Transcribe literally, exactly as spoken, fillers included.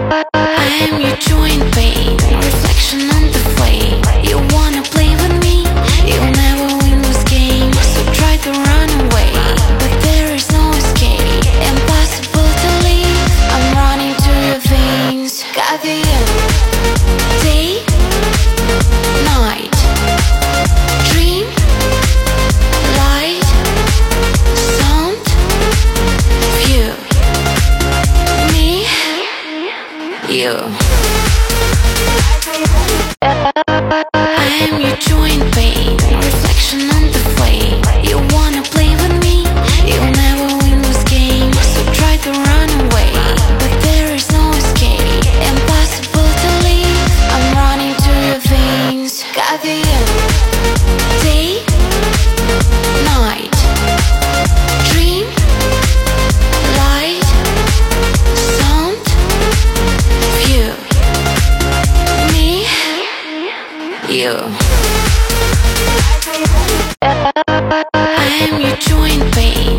I am your joint pain, reflection on the flame. You wanna play with me? You'll never win this game. So try to run away, but there is no escape. Impossible to leave. I'm running to your veins. Got the end. Day, night, dream, light, sound, view. Me, you. I am your joint pain, reflection on the flame. You wanna play with me? You'll never win this game. So try to run away, but there is no escape. Impossible to leave. I'm running to your veins. Got the end. Day, night, dream, light, sound, view. Me, you. I am your joint pain,